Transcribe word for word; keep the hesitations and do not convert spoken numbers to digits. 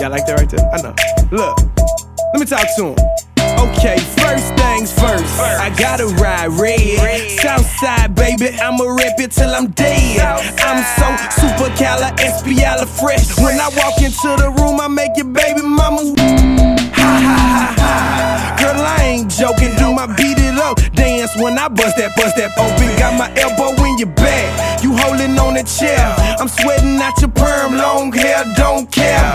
Y'all like that right there? I know. Look, let me talk to him. Okay, first things first, I gotta ride red. Southside, baby, I'ma rip it till I'm dead. I'm so super cala, espiala fresh. When I walk into the room, I make your baby mama ha ha ha ha. Girl, I ain't joking, do my beat it up dance when I bust that, bust that open. Got my elbow in your back, you holding on the chair. I'm sweating out your perm, long hair, don't care.